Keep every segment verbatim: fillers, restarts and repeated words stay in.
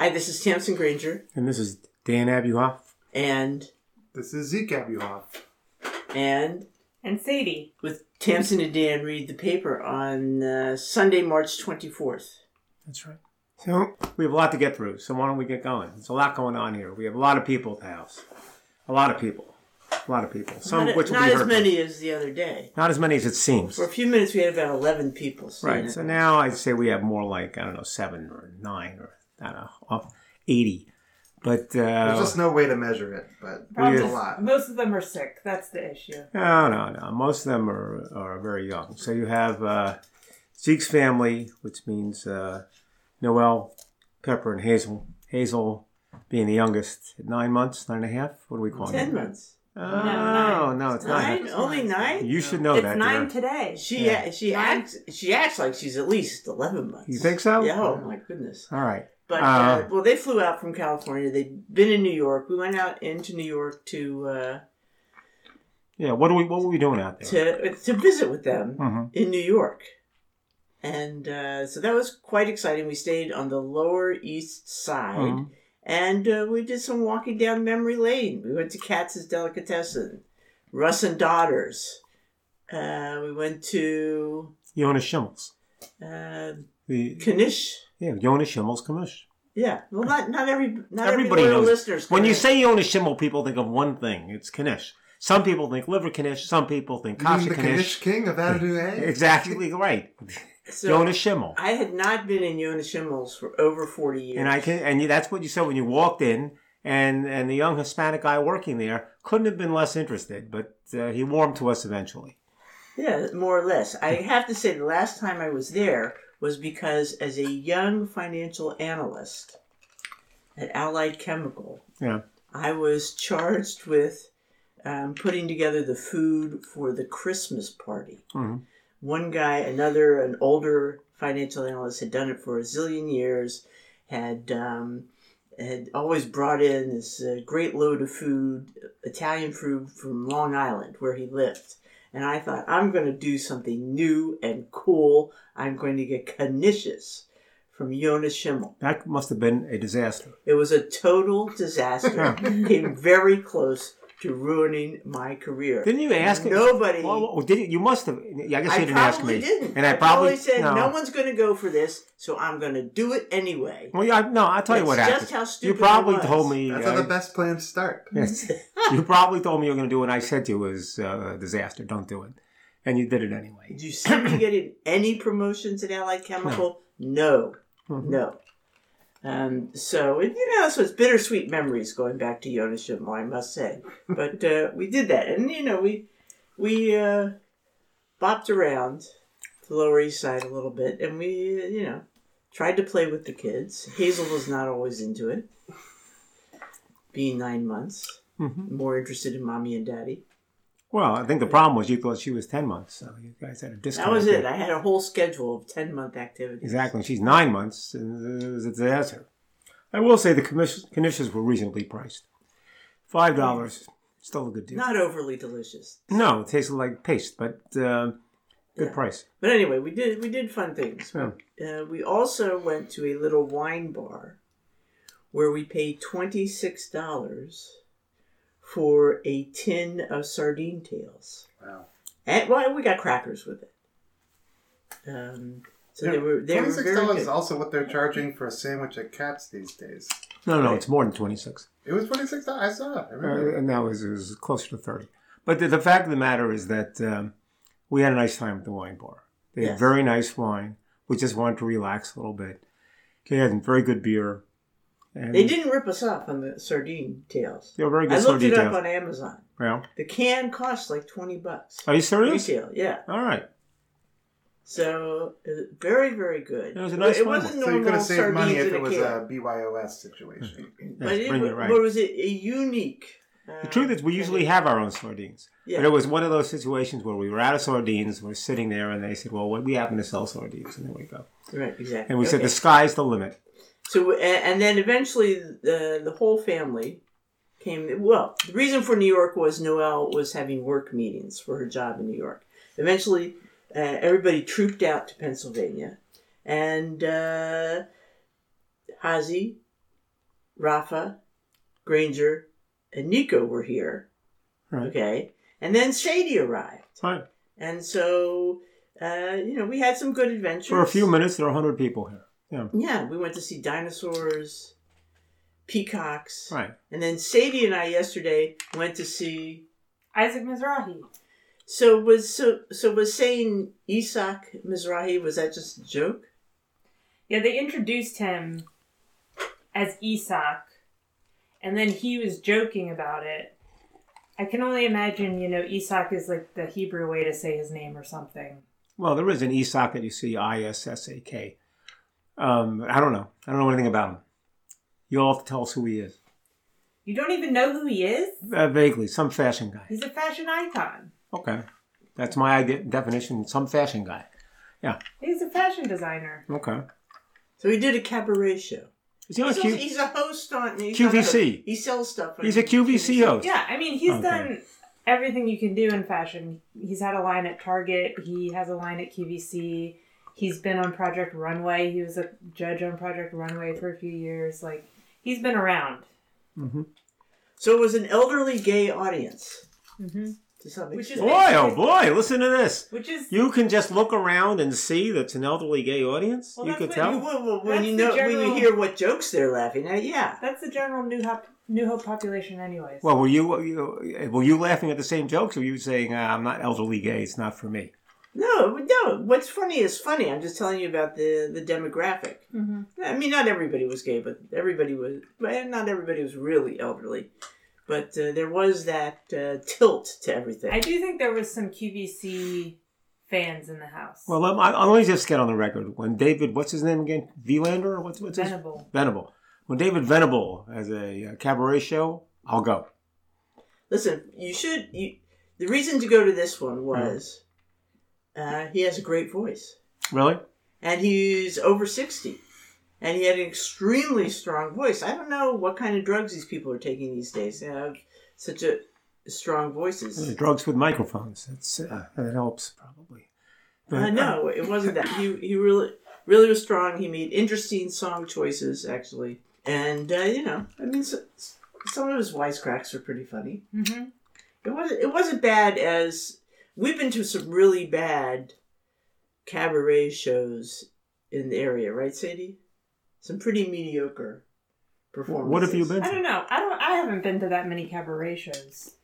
Hi, this is Tamsin Granger. And this is Dan Abuhoff. And... This is Zeke Abuhoff. And... And Sadie. With Tamsin and Dan read the paper on uh, Sunday, March twenty-fourth. That's right. So, we have a lot to get through, so why don't we get going? There's a lot going on here. We have a lot of people at the house. A lot of people. A lot of people. Some not which will not be as hurtful. many as the other day. Not as many as it seems. For a few minutes, we had about eleven people. Right. So now I'd say we have more like, I don't know, seven or nine or, I don't know, eighty. But, uh... There's just no way to measure it, but Probably it's a lot. Most of them are sick. That's the issue. No, no, no. Most of them are, are very young. So you have uh, Zeke's family, which means uh, Noel, Pepper, and Hazel. Hazel being the youngest at nine months, nine and a half. What do we call it? Ten months. Oh, No, no, it's Nine? nine. Only nine? You should know it's that. nine dear. today. She Yeah. she Nine? acts she acts like she's at least eleven months. You think so? Yeah. Oh my goodness. All right. But uh, Uh, well, they flew out from California. They've been in New York. We went out into New York to uh, Yeah. What do we? What were we doing out there? to to visit with them Mm-hmm. in New York, and uh, so that was quite exciting. We stayed on the Lower East Side. Mhm. And uh, we did some walking down memory lane. We went to Katz's Delicatessen, Russ and Daughters. Uh, we went to Jonas Schimmel's. uh, The Knish. yeah, Jonas Schimmel's commish. Yeah, well, not not every not Everybody every loyal knows. listeners. When you Knish. say Jonas Schimmel, people think of one thing. It's Knish. Some people think liver Knish. Some people think You mean kasha the Knish. Knish King of Adonai? Exactly right. So, Jonas Schimmel. I had not been in Jonas Schimmel's for over forty years. And I can, and you, that's what you said when you walked in, and and the young Hispanic guy working there couldn't have been less interested, but uh, he warmed to us eventually. Yeah, more or less. I have to say the last time I was there was because as a young financial analyst at Allied Chemical, Yeah. I was charged with um, putting together the food for the Christmas party. hmm One guy, another, an older financial analyst, had done it for a zillion years, had um, had always brought in this uh, great load of food, Italian food from Long Island, where he lived. And I thought, I'm going to do something new and cool. I'm going to get knishes from Jonas Schimmel. That must have been a disaster. It was a total disaster. Came very close to ruining my career. Didn't you ask? Nobody. Well, well, did you? You must have. I guess I you didn't ask probably me. didn't. And I, I probably, said, no. no one's going to go for this, so I'm going to do it anyway. Well, yeah, no. I'll tell you what That's happened. just how stupid you probably I was. told me. That's uh, how the best plans start. Yes. You probably told me you were going to do it, and I said to you it was uh, a disaster. Don't do it. And you did it anyway. Did you see me getting any promotions at Allied Chemical? No. No. Mhm. no. Um, so, it, you know, so it's bittersweet memories going back to Jonas Schimmel, I must say. But uh, we did that. And, you know, we we uh, bopped around the Lower East Side a little bit. And we, uh, you know, tried to play with the kids. Hazel was not always into it. Being nine months. Mm-hmm. More interested in mommy and daddy. Well, I think the problem was you thought she was ten months, so you guys had a disconnect. That was it. there. I had a whole schedule of ten-month activities. Exactly. She's nine months, and it was a disaster. I will say the commis- conditions were reasonably priced. Five dollars, still a good deal. Not overly delicious. No, it tasted like paste, but uh, good Yeah. price. But anyway, we did we did fun things. Yeah. Uh, we also went to a little wine bar where we paid twenty-six dollars for a tin of sardine tails. Wow. And well, we got crackers with it. Um, so they were they were twenty-six very dollars good. is also what they're charging for a sandwich at Katz these days. No, no, it's more than twenty-six. It was twenty-six dollars. I saw it. I Uh, remember. and that was, it was closer to thirty. But the, the fact of the matter is that um, we had a nice time at the wine bar. They had Yes. very nice wine. We just wanted to relax a little bit. They had very good beer. And They didn't rip us off on the sardine tails. They were very good I looked it sardine up tails. on Amazon. Well, The can costs like twenty bucks. are you serious? Retail, yeah. All right. So uh, very, very good. It was a nice It wine. wasn't So normal you could have saved money sardines if in it was can. a B Y O S situation. But Yes, it, bring wa- it right. what was it? A unique. Uh, The truth is, we usually have our own sardines. Yeah. But it was one of those situations where we were out of sardines. We're sitting there, and they said, "Well, we happen to sell sardines," and there we go. Right, exactly. And we said, Okay. "The sky's the limit." So, a- and then eventually the the whole family came. Well, the reason for New York was Noelle was having work meetings for her job in New York. Eventually, uh, everybody trooped out to Pennsylvania, and uh, Hazi Rafa, Granger, and Nico were here. Right. Okay. And then Sadie arrived. Right. And so, uh, you know, we had some good adventures. For a few minutes, there are one hundred people here. Yeah. Yeah, we went to see dinosaurs, peacocks. Right. And then Sadie and I yesterday went to see... Isaac Mizrahi. So was so so was saying Isaac Mizrahi, was that just a joke? Yeah, they introduced him as Isaac, and then he was joking about it. I can only imagine, you know, Isaac is like the Hebrew way to say his name or something. Well, there is an Isaac that you see, I S S A K. Um, I don't know. I don't know anything about him. You'll have to tell us who he is. You don't even know who he is? Uh, vaguely, some fashion guy. He's a fashion icon. Okay. That's my idea, definition, some fashion guy. Yeah. He's a fashion designer. Okay. So he did a cabaret show. Is he on He's, Q- also, he's a host on he's Q V C. not a- he sells stuff. On He's a Q V C host. Yeah, I mean, he's Okay. done everything you can do in fashion. He's had a line at Target. He has a line at Q V C. He's been on Project Runway. He was a judge on Project Runway for a few years. Like, he's been around. Mm-hmm. So it was an elderly gay audience. Mm-hmm. To some Which is extent. Boy, oh boy, listen to this. Which is... You can just look around and see that's an elderly gay audience? Well, you that's could what tell? You- well, well, when That's you the know when general- you hear what jokes they're laughing at, yeah. That's the general New Hope, New Hope population anyways. Well, were you, you were you laughing at the same jokes, or were you saying, ah, I'm not elderly gay, it's not for me? No, no. What's funny is funny. I'm just telling you about the the demographic. Mm-hmm. I mean, not everybody was gay, but everybody was. Well, not everybody was really elderly, but uh, there was that uh, tilt to everything. I do think there was some Q V C fans in the house. Well, let, I, let me just get on the record. When David, what's his name again? Vilander? What's, what's his? Venable. Venable. When David Venable has a, uh cabaret show, I'll go. Listen, you should. You, the reason to go to this one was uh, he has a great voice, Really? and he's over sixty, and he had an extremely strong voice. I don't know what kind of drugs these people are taking these days. They have such a strong voices. Drugs with microphones. That's, uh, that helps, probably. But, Uh, no, it wasn't that. He he really really was strong. He made interesting song choices, actually, and uh, you know, I mean, so, some of his wisecracks are pretty funny. Mm-hmm. It wasn't it wasn't bad as we've been to some really bad cabaret shows in the area, right, Sadie? Some pretty mediocre performances. What have you been I to? don't know. I don't. I haven't been to that many cabaret shows.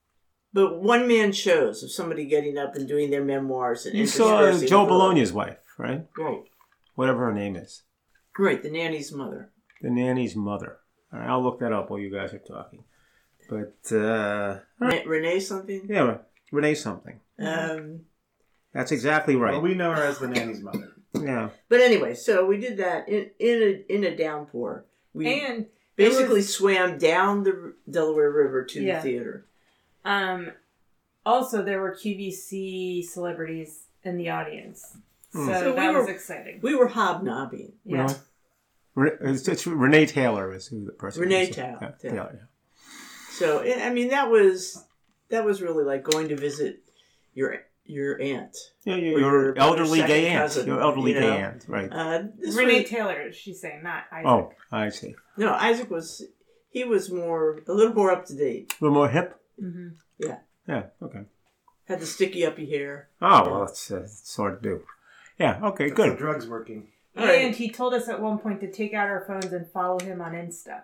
But one man shows of somebody getting up and doing their memoirs and You saw interspersing Joe with- Bologna's wife, right? Right, Whatever her name is. right, the nanny's mother. The nanny's mother. All right, I'll look that up while you guys are talking. But, uh... Re- Renee something. yeah, Renee something. Um, That's exactly right. Well, we know her as the nanny's mother. Yeah. but anyway, so we did that in in a in a downpour. We And there basically was- swam down the Delaware River to Yeah. the theater. Um, also, there were Q V C celebrities in the audience, so, Hmm. So we that were- was exciting. We were hobnobbing. Yeah. Really? Re- It's, it's Renee Taylor is who the person Renee is. Taylor, Yeah, yeah. Taylor, yeah. So I I mean that was that was really like going to visit your your aunt. Yeah, Or your, your your elderly second gay aunt. cousin, Your elderly you gay know. aunt, right. Uh, this Renee was- Taylor, she's saying, not Isaac. Oh, I see. no, Isaac was he was more a little more up to date. A little more hip? Mm-hmm. Yeah, okay. Had the sticky uppy hair. Oh, well, it's, uh, it's hard to do. Yeah, okay, That's the good. drugs working. All right. And he told us at one point to take out our phones and follow him on Insta.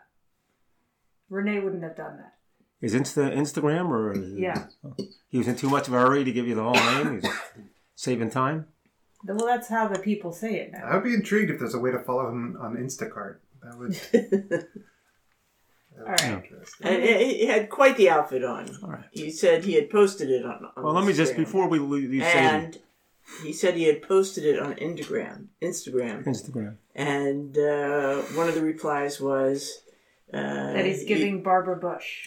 Renee wouldn't have done that. Is Insta Instagram or? Is it- Yeah. He was in too much of a hurry to give you the whole name? He's saving time? Well, that's how the people say it now. I would be intrigued if there's a way to follow him on Instacart. That would, that would All right. be interesting. And he he had quite the outfit on. All right. He said he had posted it on. on Well, let me just, Instagram. before we leave Sadie, And he said he had posted it on Instagram. Instagram. Instagram. And uh, one of the replies was uh, That he's giving Barbara Bush.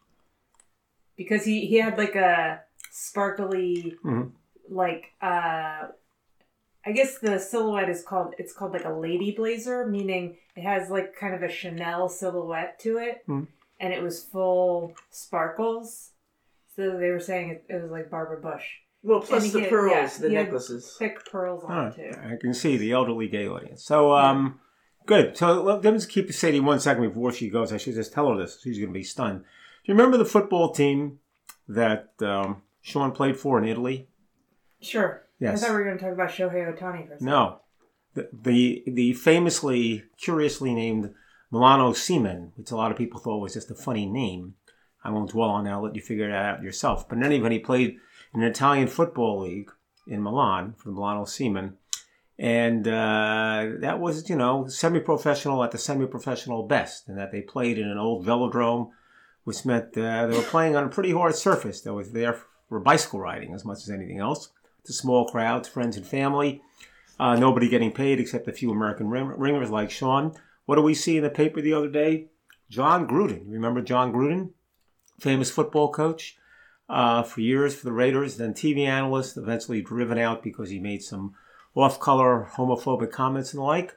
Because he, he had like a sparkly, Mhm. like, uh, I guess the silhouette is called, it's called like a lady blazer, meaning it has like kind of a Chanel silhouette to it. Mhm. And it was full sparkles. So they were saying it, it was like Barbara Bush. well, plus and the he had- pearls, yeah, the he had- necklaces. Thick pearls on All it too. right. I can see the elderly gay audience. So, um, Good. So let, let me just keep Sadie one second before she goes. I should just tell her this. She's going to be stunned. Do you remember the football team that um, Sean played for in Italy? Sure. Yes. I thought we were going to talk about Shohei Ohtani for a second. No. The, the, the famously, curiously named Milano Seaman, which a lot of people thought was just a funny name. I won't dwell on that. I'll let you figure that out yourself. But in any event, he played in an Italian football league in Milan for the Milano Seaman. And uh, that was, you know, semi-professional at the semi-professional best. And that they played in an old velodrome, which meant uh, they were playing on a pretty hard surface that was there for bicycle riding as much as anything else. To small crowds, friends and family. Uh, nobody getting paid except a few American ring- ringers like Sean. What do we see in the paper the other day? John Gruden. Remember John Gruden? Famous football coach uh, for years for the Raiders, then T V analyst, eventually driven out because he made some off-color homophobic comments and the like.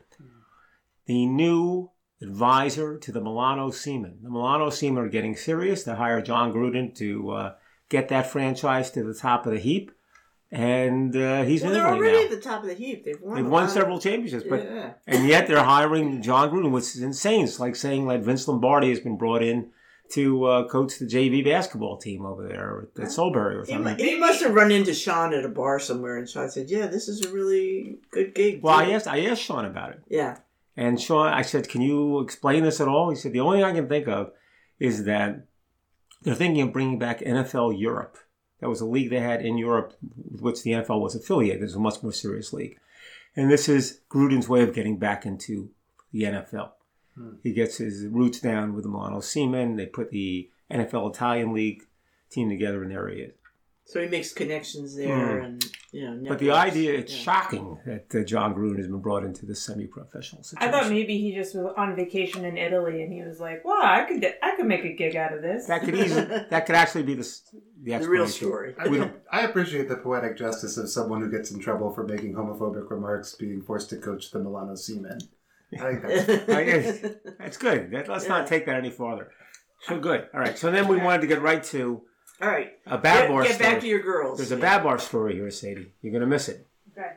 The new advisor to the Milano Seaman. The Milano Seaman are getting serious. They hire John Gruden to uh, get that franchise to the top of the heap. And uh, he's well, in they're Italy already now. at the top of the heap. They've won. They've a won lot. several championships, but Yeah. and yet they're hiring John Gruden, which is insane. It's like saying that Vince Lombardi has been brought in to uh, coach the J V basketball team over there at Solbury or He, something. mu- he must have run into Sean at a bar somewhere, and Sean said, "Yeah, this is a really good gig." Well, too." I asked I asked Sean about it, Yeah. and Sean, I said, "Can you explain this at all?" He said, "The only thing I can think of is that they're thinking of bringing back N F L Europe. That was a league they had in Europe, with which the N F L was affiliated. It was a much more serious league. And this is Gruden's way of getting back into the N F L. Hmm. He gets his roots down with the Milano Seaman. They put the N F L Italian League team together, and there he is. So he makes connections there, Mm. and you know. But the networks. idea, it's Yeah. shocking that uh, John Gruden has been brought into this semi-professional I situation. thought maybe he just was on vacation in Italy and he was like, "Well, I could get, I could make a gig out of this." That could easily, that could actually be the the, The real explanation. story. I, We think, don't- I appreciate the poetic justice of someone who gets in trouble for making homophobic remarks being forced to coach the Milano Seamen. I think that's I guess that's good. That, let's Yeah. not take that any farther. So good. All right. So then we wanted to get right to All right. a bad bar Get, get story. back to your girls. There's a Yeah. bad bar story here, Sadie. You're gonna miss it. Okay.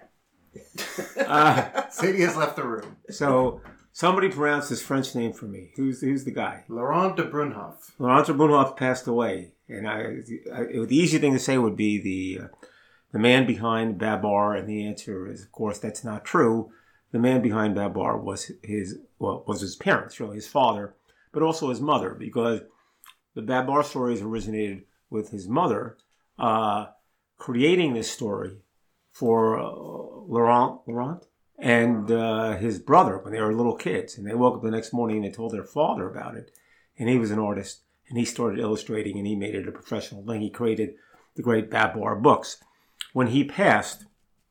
Uh, Sadie has left the room. so somebody pronounced his French name for me. Who's who's the guy? Laurent de Brunhoff. Laurent Brunhoff passed away, and I, I the easy thing to say would be the uh, the man behind Babar, and the answer is, of course, that's not true. The man behind Babar was his well was his parents, really his father, but also his mother, because the Babar stories originated with his mother uh, creating this story for uh, Laurent Laurent and uh, his brother when they were little kids, and they woke up the next morning and they told their father about it, and he was an artist, and he started illustrating, and he made it a professional thing. He created the great Babar books. When he passed,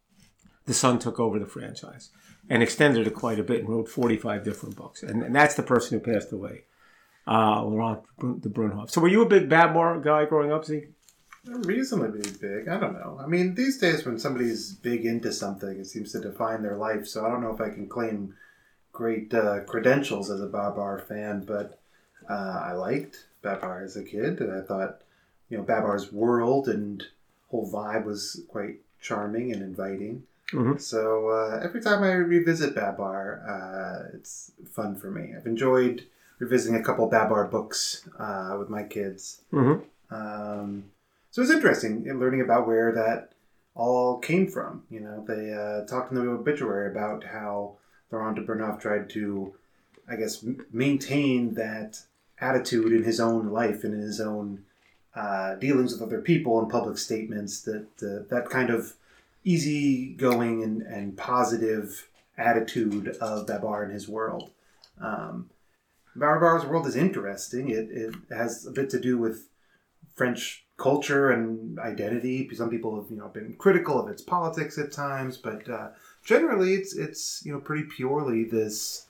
the son took over the franchise and extended it quite a bit and wrote forty-five different books, and, and that's the person who passed away, uh, Laurent de Brunhoff. So were you a big Babar guy growing up, Zeke? Reasonably big. I don't know. I mean, these days when somebody's big into something, it seems to define their life. So I don't know if I can claim great uh, credentials as a Babar fan, but uh, I liked Babar as a kid, and I thought, you know, Babar's world and whole vibe was quite charming and inviting. Mm-hmm. So uh, every time I revisit Babar, uh, it's fun for me. I've enjoyed revisiting a couple Babar books uh, with my kids. Mm-hmm. Um, so it was interesting in learning about where that all came from. You know, they uh, talked in the obituary about how Laurent de Brunhoff tried to, I guess, m- maintain that attitude in his own life and in his own uh, dealings with other people and public statements, that uh, that kind of easygoing and, and positive attitude of Babar in his world. Um, Babar's world is interesting. It, it has a bit to do with French culture and identity. Some people have, you know, been critical of its politics at times, but uh, generally, it's it's you know pretty purely this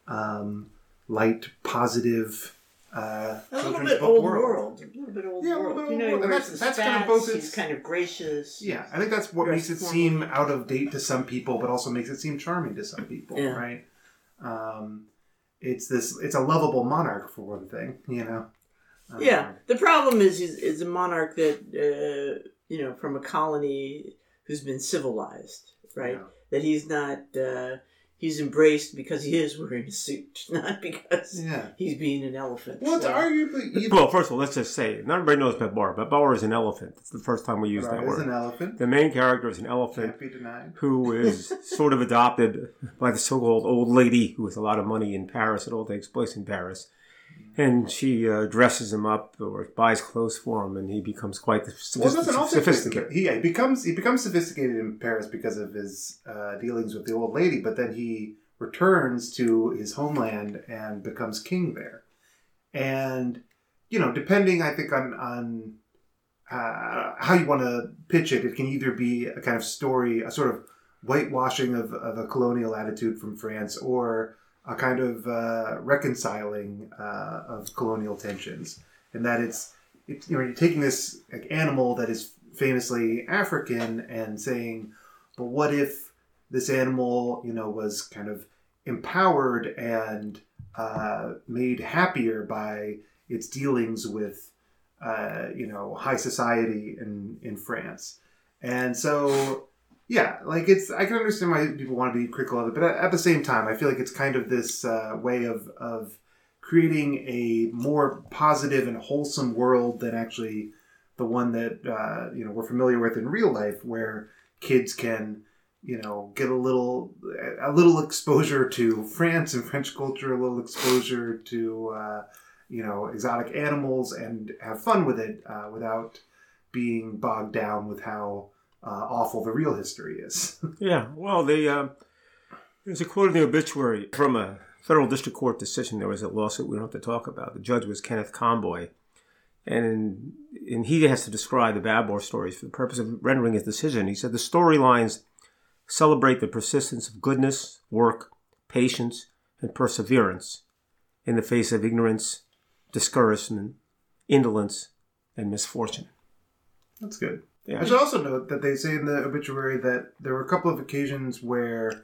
um, light, positive. Uh, A little children's bit book old world. world. A little bit old Yeah, a world. little bit You old know, world. he And wears that's- the that's kind of spats, both its- He's kind of gracious. Yeah, I think that's what Dress makes it formally. seem out of date to some people, but also makes it seem charming to some people, Yeah. right? Um, it's this. It's a lovable monarch for one thing, you know. Um, Yeah. The problem is, he's, is a monarch that, uh, you know, from a colony who's been civilized, right? Yeah. That he's not, uh, he's embraced because he is wearing a suit, not because Yeah. he's being an elephant. Well, it's So- arguably either. Well, first of all, let's just say, not everybody knows about Bar, but Bar is an elephant. It's the first time we use Right, that is word. an elephant. The main character is an elephant Can't be denied. who is sort of adopted by the so-called old lady who has a lot of money in Paris. It all takes place in Paris. And she uh, dresses him up or buys clothes for him, and he becomes quite Well, it doesn't also sophisticated. He, yeah, he becomes he becomes sophisticated in Paris because of his uh, dealings with the old lady, but then he returns to his homeland and becomes king there. And you know, depending, I think on on uh, how you want to pitch it, it can either be a kind of story, a sort of whitewashing of, of a colonial attitude from France, or a kind of uh, reconciling uh, of colonial tensions, and that it's, it's you know you're taking this like, animal that is famously African and saying, but what if this animal you know was kind of empowered and uh, made happier by its dealings with uh, you know high society in in France, and so. Yeah, like it's. I can understand why people want to be critical of it, but at, at the same time, I feel like it's kind of this uh, way of of creating a more positive and wholesome world than actually the one that uh, you know we're familiar with in real life, where kids can you know get a little a little exposure to France and French culture, a little exposure to uh, you know exotic animals, and have fun with it uh, without being bogged down with how. Uh, awful the real history is. Yeah, well, the, uh, there's a quote in the obituary from a federal district court decision. There was a lawsuit we don't have to talk about. The judge was Kenneth Conboy, and and he has to describe the Babor stories for the purpose of rendering his decision. He said the storylines celebrate the persistence of goodness, work, patience, and perseverance in the face of ignorance, discouragement, indolence, and misfortune. That's good. Yeah. I should also note that they say in the obituary that there were a couple of occasions where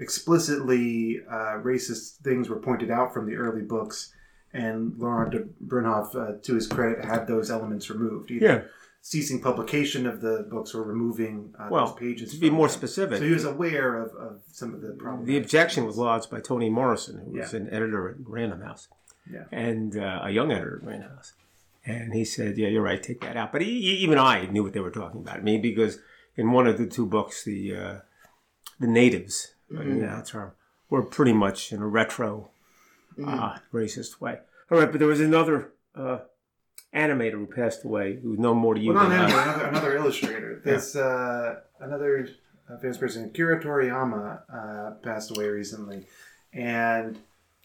explicitly uh, racist things were pointed out from the early books, and Laurent de Brunhoff, uh, to his credit, had those elements removed. Either Yeah. ceasing publication of the books or removing uh, Well, those pages. to be from more them. specific, So he was aware of, of some of the problems. the objection was lodged by Toni Morrison, who was Yeah. an editor at Random House, Yeah. and uh, a young editor at Random House. And he said, yeah, you're right, take that out. But he, even I knew what they were talking about. I mean, because in one of the two books, the uh, the natives, mm-hmm. that term, were pretty much in a retro, mm-hmm. uh, racist way. All right, but there was another uh, animator who passed away who was known more to you Well, than not us. another, another illustrator. This uh, another uh, famous person, Akira Toriyama, uh, passed away recently, and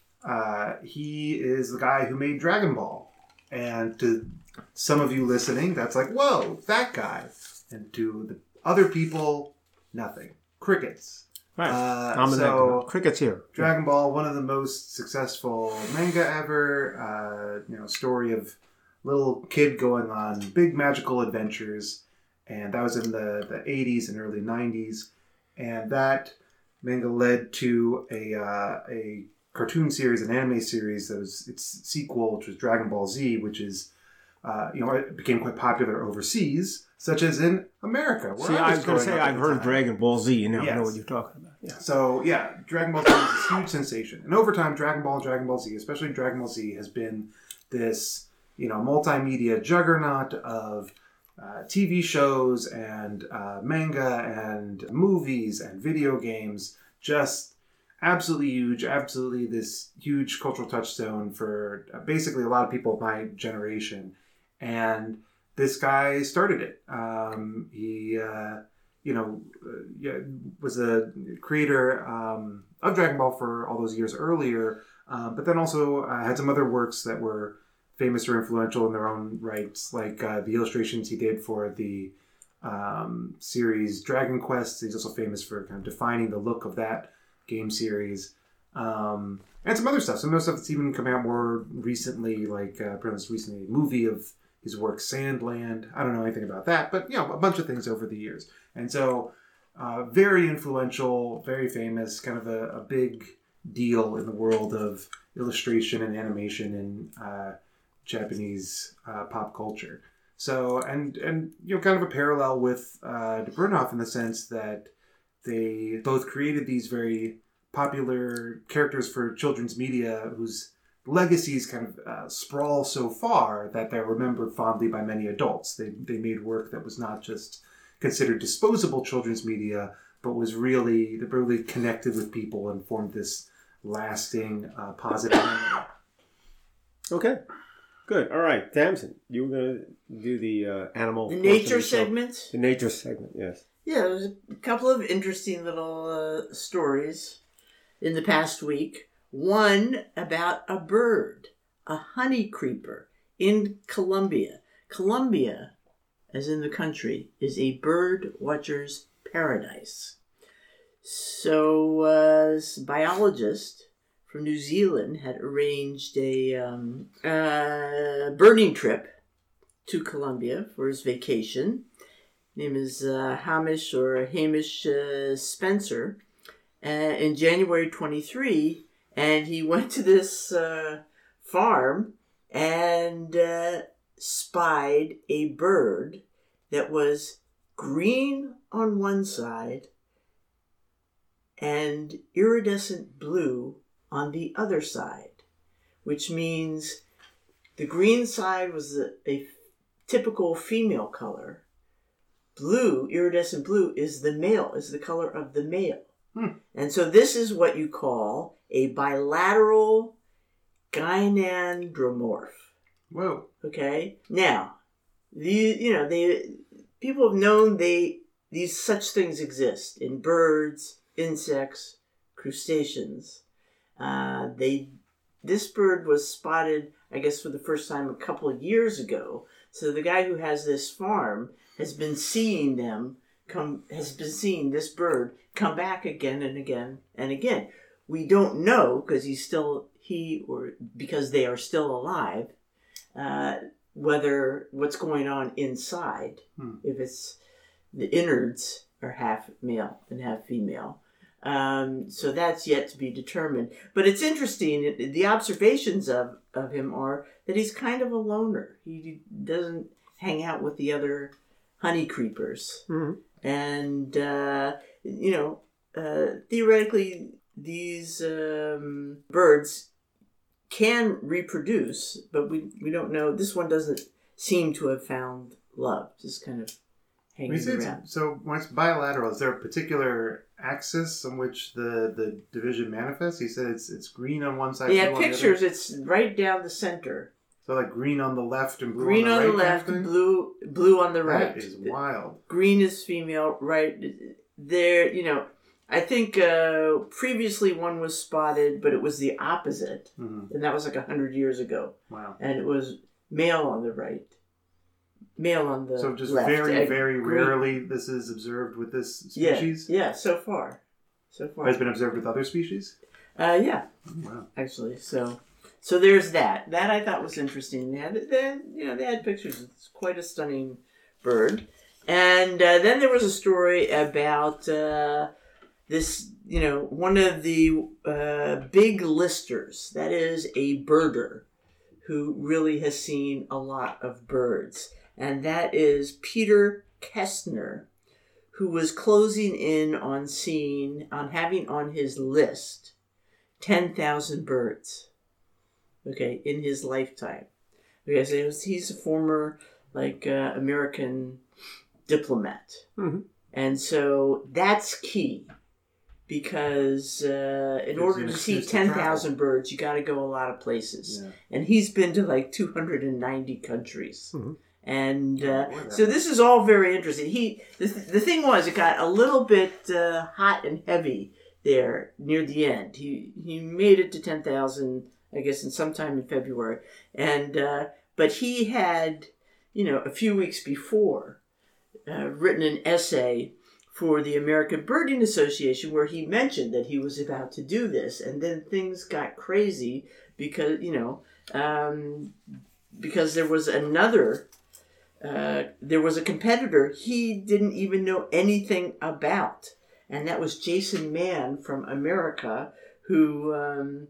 uh, he is the guy who made Dragon Ball. And to some of you listening, that's like, whoa, that guy. And to the other people, nothing. Crickets. Right. Uh, I'm so, an Cricket's here. Dragon Ball, one of the most successful manga ever. Uh, you know, story of little kid going on big magical adventures. And that was in the, the eighties and early nineties. And that manga led to a uh, a cartoon series, an anime series that was its sequel, which was Dragon Ball Z, which is, uh, you know, it became quite popular overseas, such as in America. Where See, I I was was going to growing say, up I've at the heard time. Dragon Ball Z, and now I Yes. know what you're talking about. Yeah. So, yeah, Dragon Ball Z is a huge sensation. And over time, Dragon Ball, Dragon Ball Z, especially Dragon Ball Z, has been this, you know, multimedia juggernaut of uh, T V shows and uh, manga and movies and video games. Just absolutely huge, absolutely this huge cultural touchstone for basically a lot of people of my generation. And this guy started it. Um, he, uh, you know, uh, yeah, was a creator um, of Dragon Ball for all those years earlier, uh, but then also uh, had some other works that were famous or influential in their own rights, like uh, the illustrations he did for the um, series Dragon Quest. He's also famous for kind of defining the look of that game series, um, and some other stuff. Some other stuff that's even come out more recently, like uh, perhaps recently a movie of his work, Sandland. I don't know anything about that, but you know, a bunch of things over the years. And so, uh, very influential, very famous, kind of a, a big deal in the world of illustration and animation in uh, Japanese uh, pop culture. So, and and you know, kind of a parallel with uh, de Brunhoff in the sense that they both created these very popular characters for children's media whose legacies kind of uh, sprawl so far that they're remembered fondly by many adults. They, they made work that was not just considered disposable children's media, but was really, that really connected with people and formed this lasting, uh, positive memory. Okay. Good. All right. Tamsin, you were going to do the uh, animal... The portion of nature the show. segment? The nature segment, yes. Yeah, there's a couple of interesting little uh, stories in the past week. One about a bird, a honey creeper in Colombia. Colombia, as in the country, is a bird watcher's paradise. So, uh, this biologist from New Zealand had arranged a um, uh, birding trip to Colombia for his vacation. His name is uh, Hamish or Hamish uh, Spencer. Uh, in January twenty-three, and he went to this uh, farm and uh, spied a bird that was green on one side and iridescent blue on the other side, which means the green side was a, a typical female color. Blue, iridescent blue, is the male, is the color of the male. Hmm. And so this is what you call a bilateral gynandromorph. Whoa. Okay? Now, the you know, they people have known they these such things exist in birds, insects, crustaceans. Uh, they this bird was spotted, I guess, for the first time a couple of years ago. So the guy who has this farm has been seeing them come has been seeing this bird come back again and again and again. We don't know because he's still he or because they are still alive, uh, whether what's going on inside, hmm. if it's the innards are half male and half female. Um, so that's yet to be determined. But it's interesting. The observations of, of him are that he's kind of a loner. He doesn't hang out with the other honey creepers. Mm-hmm. And, uh, you know, uh, theoretically, these um, birds can reproduce, but we, we don't know. This one doesn't seem to have found love, just kind of hanging around. So when it's bilateral, is there a particular axis on which the, the division manifests? He said it's it's green on one side. Yeah, pictures. It's right down the center. So like green on the left and blue green on the on right. the left, blue blue on the right. That is wild. Green is female, right? There, you know. I think uh, previously one was spotted, but it was the opposite, mm-hmm. and that was like a hundred years ago. Wow! And it was male on the right, male on the so just left. very, uh, very green. rarely this is observed with this species. Yeah, yeah. So far, so far, has been observed with other species. Uh, yeah. Oh, wow. Actually, so so there's that. That I thought was interesting. They had, they, you know, they had pictures. It's quite a stunning bird. And uh, then there was a story about. Uh, This, you know, one of the uh, big listers, that is a birder who really has seen a lot of birds. And that is Peter Kestner, who was closing in on seeing, on having on his list ten thousand birds, okay, in his lifetime. Okay, so he's a former, like, uh, American diplomat. Mm-hmm. And so that's key. Because uh, in order to see ten thousand birds, you got to go a lot of places. Yeah. And he's been to like two hundred ninety countries. Mm-hmm. And uh, oh, so this is all very interesting. He the, the thing was, it got a little bit uh, hot and heavy there near the end. He he made it to ten thousand, I guess, in sometime in February. And uh, but he had, you know, a few weeks before uh, written an essay for the American Birding Association, where he mentioned that he was about to do this, and then things got crazy because you know um, because there was another uh, there was a competitor he didn't even know anything about, and that was Jason Mann from America, who um,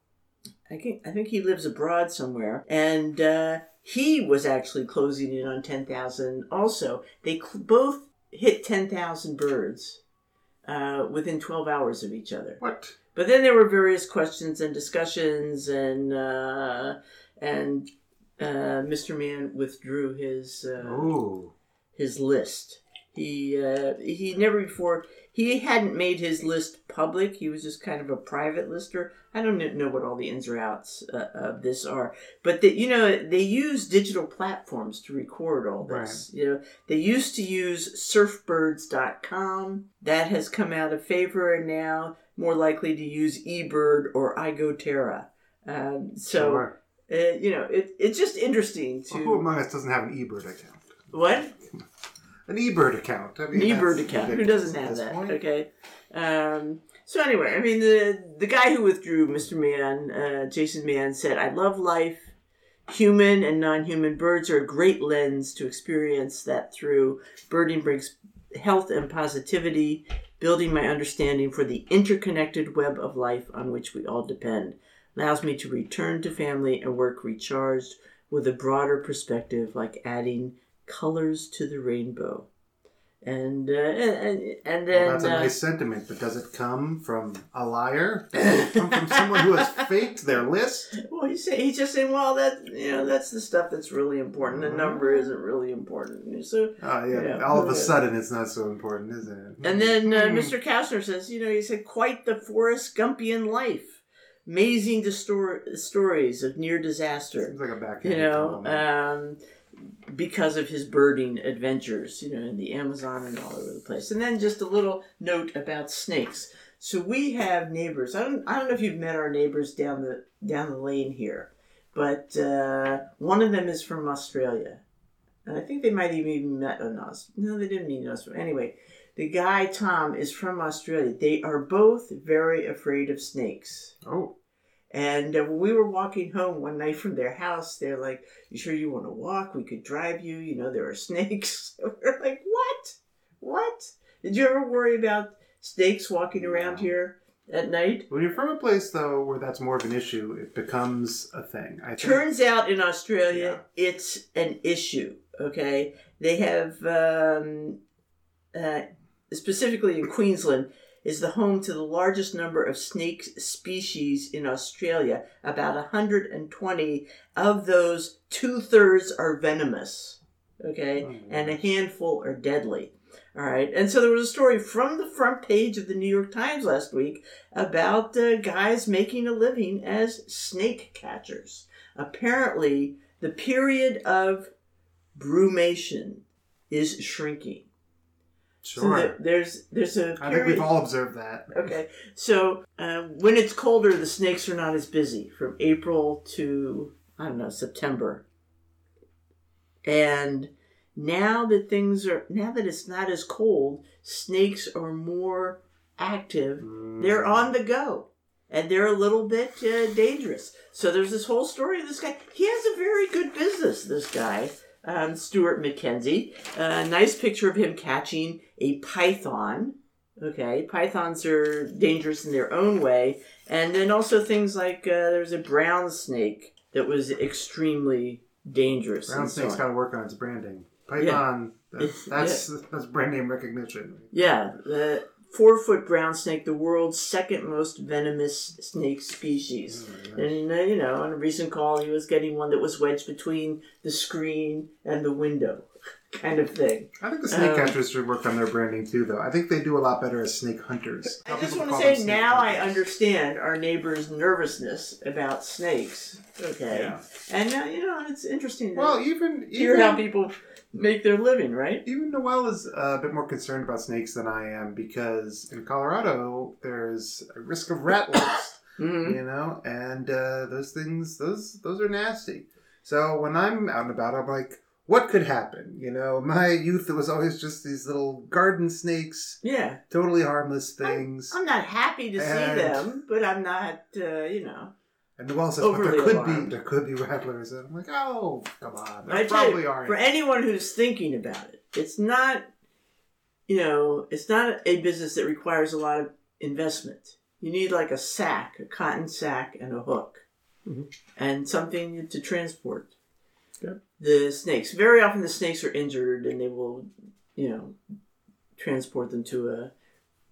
I think I think he lives abroad somewhere, and uh, he was actually closing in on ten thousand. Also, they cl- both. hit ten thousand birds uh, within twelve hours of each other. What? But then there were various questions and discussions, and uh, and uh, Mister Man withdrew his uh, Ooh. his list. He uh, he never before he hadn't made his list public. He was just kind of a private lister. I don't know what all the ins or outs uh, of this are, but the, you know they use digital platforms to record all this. Right. You know they used to use surfbirds dot com. That has come out of favor, and now more likely to use eBird or iGoTerra. Um, so Sure. uh, you know it, it's just interesting to. Well, who among us doesn't have an eBird account? What? An eBird account. I mean, An eBird account. Who doesn't have that? Point. Okay. Um, so anyway, I mean, the the guy who withdrew, Mister Mann, uh, Jason Mann, said, "I love life. Human and non-human birds are a great lens to experience that through. Birding brings health and positivity, building my understanding for the interconnected web of life on which we all depend. Allows me to return to family and work recharged with a broader perspective, like adding colors to the rainbow." And uh, and and then Well, that's a uh, nice sentiment, but does it come from a liar? Does it come from someone who has faked their list? well, he's say, he's just saying, well, that you know, that's the stuff that's really important. The number isn't really important. So, Oh yeah, yeah. all of a sudden it's not so important, is it? and then uh, Hmm. Mister Kastner says, you know, he said, quite the Forrest Gumpian life, amazing distor- stories of near disaster. Seems like a backhanded You know, compliment. um, because of his birding adventures, you know, in the Amazon and all over the place. And then just a little note about snakes. So we have neighbors. I don't, I don't know if you've met our neighbors down the down the lane here, but uh, one of them is from Australia, and I think they might have even met in Australia. No, they didn't meet in Australia. Anyway, the guy Tom is from Australia. They are both very afraid of snakes. Oh. And uh, when we were walking home one night from their house, they're like, "You sure you want to walk? We could drive you. You know, there are snakes." We're like, "What? What? Did you ever worry about snakes walking around No. here at night?" When you're from a place, though, where that's more of an issue, it becomes a thing. I think. Turns out in Australia, it's an issue, okay? They have, um, uh, specifically in Queensland, is the home to the largest number of snake species in Australia. About one hundred twenty. Of those, two-thirds are venomous, okay? Oh, And a handful are deadly. All right. And so there was a story from the front page of the New York Times last week about uh, guys making a living as snake catchers. Apparently, the period of brumation is shrinking. Sure. So the, there's there's a period. I think we've all observed that. Okay. So uh, when it's colder, the snakes are not as busy from April to, I don't know, September. And now that things are, now that it's not as cold, snakes are more active. Mm. They're on the go. And they're a little bit uh, dangerous. So there's this whole story of this guy. He has a very good business, this guy, um, Stuart McKenzie. A uh, nice picture of him catching a python. Okay, pythons are dangerous in their own way. And then also things like uh, there's a brown snake that was extremely dangerous. Brown and so snake's on. got to work on its branding. Python, that's, It's- that's, that's brand name recognition. Yeah, the four-foot brown snake, the world's second most venomous snake species. Oh, And, uh, you know, on a recent call, he was getting one that was wedged between the screen and the window, kind of thing. I think the snake Um, catchers should work on their branding too, though. I think they do a lot better as snake hunters. I How just people want to call them say snake now I hunters. understand our neighbor's nervousness about snakes. Okay. Yeah. And, uh, you know, it's interesting to Well, even hear even how people make their living, right? even Noelle is a bit more concerned about snakes than I am because in Colorado there's a risk of rat lice. Mm-hmm. You know, and uh, those things, those those are nasty. So when I'm out and about, I'm like, what could happen? You know, my youth, it was always just these little garden snakes, Yeah. totally harmless things. I'm not happy to see And- them, but I'm not, uh, you know. And Noelle says, but there overly could alarmed. be there could be rattlers. And I'm like, oh, come on, there I tell probably you, aren't. for anyone who's thinking about it, it's not, you know, it's not a business that requires a lot of investment. You need like a sack, a cotton sack, and a hook, Mhm. and something to transport Yep. the snakes. Very often the snakes are injured, and they will, you know, transport them to a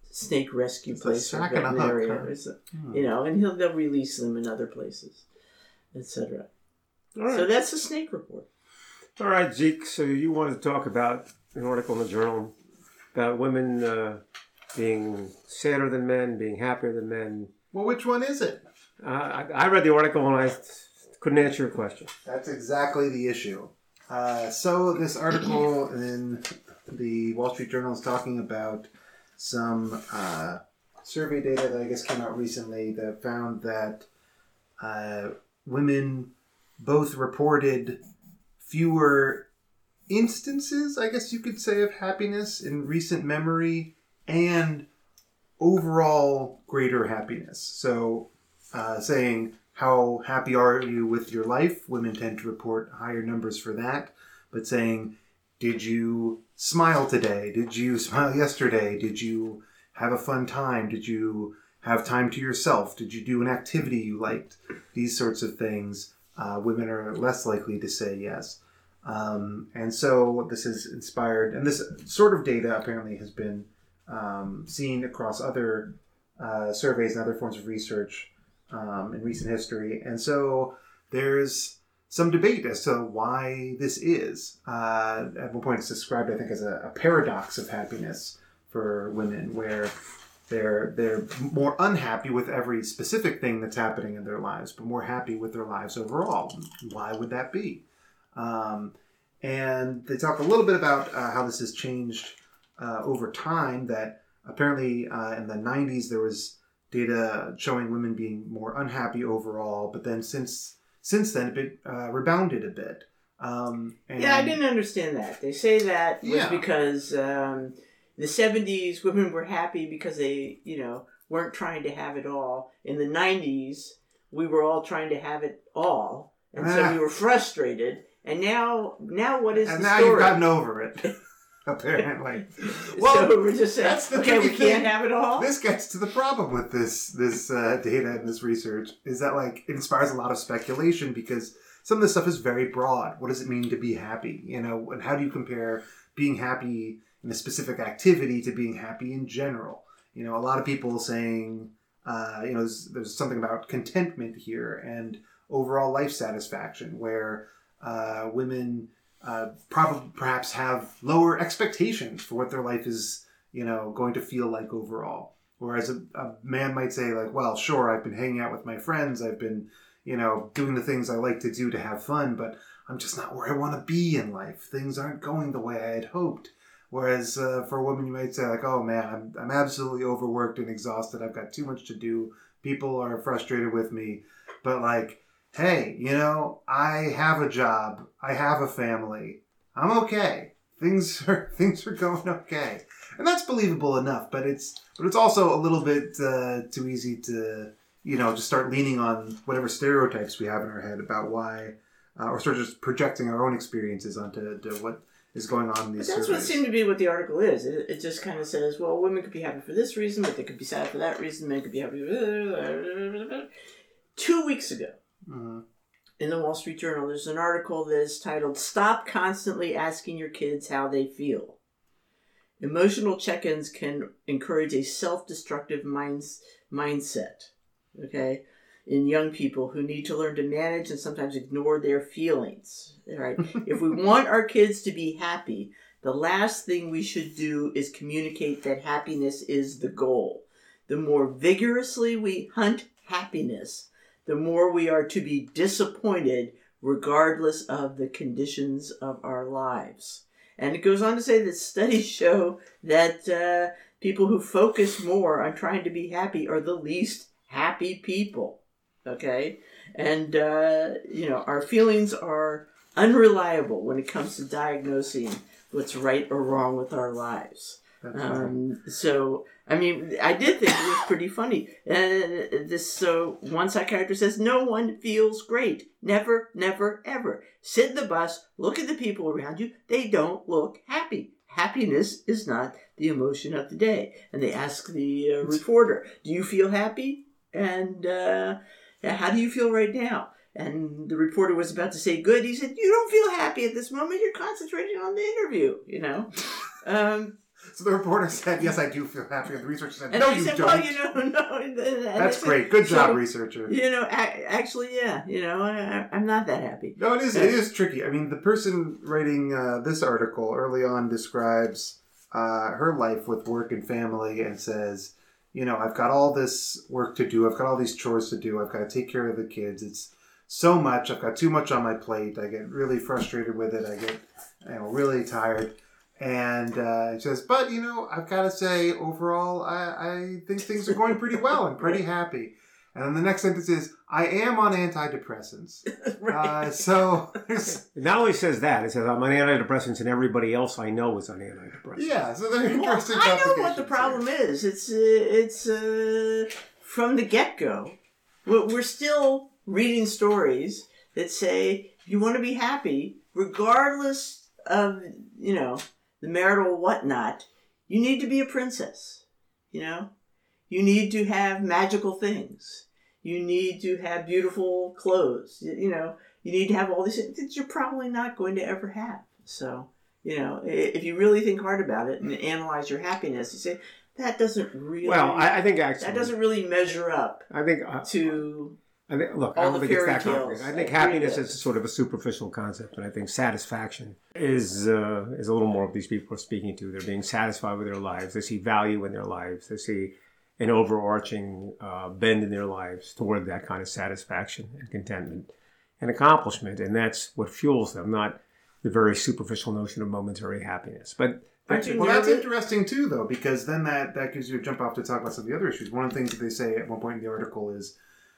snake rescue It's a place or sack and a hook, veterinary, huh? It's a- Hmm. you know, and he'll they'll release them in other places, et cetera. All right. So that's the snake report. All right, Zeke. So you wanted to talk about an article in the journal about women uh, being sadder than men, being happier than men. Well, which one is it? Uh, I, I read the article and I couldn't answer your question. That's exactly the issue. Uh, so this article in the Wall Street Journal is talking about some uh, survey data that I guess came out recently that found that uh, women both reported fewer instances, I guess you could say, of happiness in recent memory and overall greater happiness. So uh, saying, how happy are you with your life? Women tend to report higher numbers for that. But saying, did you smile today? Did you smile yesterday? Did you have a fun time? Did you have time to yourself? Did you do an activity you liked? These sorts of things, uh, women are less likely to say yes. Um, and so this is inspired, and this sort of data apparently has been um, seen across other uh, surveys and other forms of research um, in recent history. And so there's some debate as to why this is. Uh, at one point it's described, I think, as a, a paradox of happiness for women, where they're they're more unhappy with every specific thing that's happening in their lives, but more happy with their lives overall. Why would that be? Um, and they talk a little bit about uh, how this has changed uh, over time, that apparently uh, in the nineties there was data showing women being more unhappy overall, but then since since then it uh, rebounded a bit. Um, and Yeah, I didn't understand that. They say that was Yeah. because um, the seventies women were happy because they, you know, weren't trying to have it all. In the nineties, we were all trying to have it all, and so Ah. we were frustrated. And now, now what is and the now story? you've gotten over it, apparently. so we're just saying, that's the okay, we tricky can't thing. have it all. This gets to the problem with this this uh, data and this research, is that like it inspires a lot of speculation, because some of this stuff is very broad. What does it mean to be happy? You know, and how do you compare being happy in a specific activity to being happy in general? You know, a lot of people saying, uh, you know, there's, there's something about contentment here and overall life satisfaction, where uh, women uh, probably perhaps have lower expectations for what their life is, you know, going to feel like overall. Whereas a, a man might say, like, well, sure, I've been hanging out with my friends, I've been, you know, doing the things I like to do to have fun, but I'm just not where I want to be in life. Things aren't going the way I had hoped. Whereas uh, for a woman, you might say, like, oh man, I'm, I'm absolutely overworked and exhausted. I've got too much to do. People are frustrated with me. But like, hey, you know, I have a job. I have a family. I'm okay. Things are things are going okay. And that's believable enough, but it's but it's also a little bit uh, too easy to, you know, just start leaning on whatever stereotypes we have in our head about why, uh, or sort of just projecting our own experiences onto to what is going on in these But that's surveys. what seemed to be what the article is. It, it just kind of says, well, women could be happy for this reason, but they could be sad for that reason. Men could be happy for... Two weeks ago, Mhm. in the Wall Street Journal, there's an article that is titled, Stop Constantly Asking Your Kids How They Feel. Emotional check-ins can encourage a self-destructive minds, mindset, okay, in young people who need to learn to manage and sometimes ignore their feelings. All right? If we want our kids to be happy, the last thing we should do is communicate that happiness is the goal. The more vigorously we hunt happiness, the more we are to be disappointed regardless of the conditions of our lives. And it goes on to say that studies show that uh, people who focus more on trying to be happy are the least happy people. Okay? And, uh, you know, our feelings are unreliable when it comes to diagnosing what's right or wrong with our lives. That's right. Um, so, I mean, I did think it was pretty funny. Uh, this, so one psychiatrist says, no one feels great. Never, never, ever. Sit in the bus, look at the people around you. They don't look happy. Happiness is not the emotion of the day. And they ask the uh, reporter, do you feel happy? And uh, how do you feel right now? And the reporter was about to say good. He said, you don't feel happy at this moment. You're concentrating on the interview, you know. Um, So the reporter said, yes, I do feel happy. And the researcher said, And no, I you said, don't. well, you know, no. And then- and That's I said, great. Good job, so, researcher. You know, a- actually, yeah. You know, I, I'm not that happy. No, it is. It is tricky. I mean, the person writing uh, this article early on describes uh, her life with work and family and says, you know, I've got all this work to do. I've got all these chores to do. I've got to take care of the kids. It's so much. I've got too much on my plate. I get really frustrated with it. I get, you know, really tired. And uh, it says, but, you know, I've got to say, overall, I, I think things are going pretty well. I'm pretty happy. And then the next sentence is, I am on antidepressants. Right. Uh, so, It not only says that, it says I'm on antidepressants and everybody else I know is on antidepressants. yeah, so they're Well, interesting I know what the complications problem here. is. It's uh, it's uh, from the get go. We're, we're still reading stories that say you want to be happy, regardless of you know the marital whatnot. You need to be a princess. You know, you need to have magical things. You need to have beautiful clothes. You, you know, you need to have all these things that you're probably not going to ever have. So. You know, if you really think hard about it and analyze your happiness, you say that doesn't really. Well, I, I think actually that doesn't really measure up I think uh, to. I think, look, I all don't the think it's fairy that tales. complicated. I I think agree happiness with is sort of a superficial concept, and I think satisfaction is uh, is a little more what these people are speaking to. They're being satisfied with their lives. They see value in their lives. They see an overarching uh, bend in their lives toward that kind of satisfaction and contentment and accomplishment, and that's what fuels them, not the very superficial notion of momentary happiness. But Aren't you Well, that's nervous? interesting too, though, because then that, that gives you a jump off to talk about some of the other issues. One of the things that they say at one point in the article is,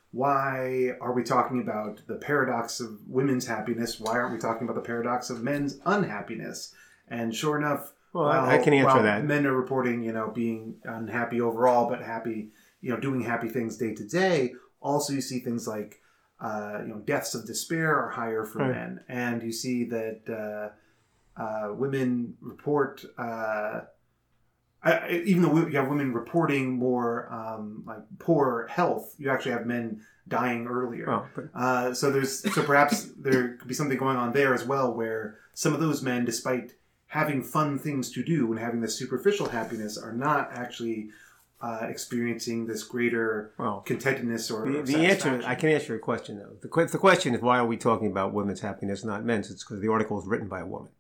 why are we talking about the paradox of women's happiness? Why aren't we talking about the paradox of men's unhappiness? And sure enough, Well, while, I can answer while that. men are reporting, you know, being unhappy overall, but happy, you know, doing happy things day to day. Also, you see things like, uh, you know, deaths of despair are higher for Right. men, and you see that uh, uh, women report. Uh, I, even though you have women reporting more um, like poor health, you actually have men dying earlier. well, but Uh, so there's so perhaps there could be something going on there as well, where some of those men, despite having fun things to do and having this superficial happiness, are not actually uh, experiencing this greater well, contentedness or, the, or the answer, satisfaction. I can answer your question, though. The, que- the question is, why are we talking about women's happiness, not men's? It's because the article is written by a woman.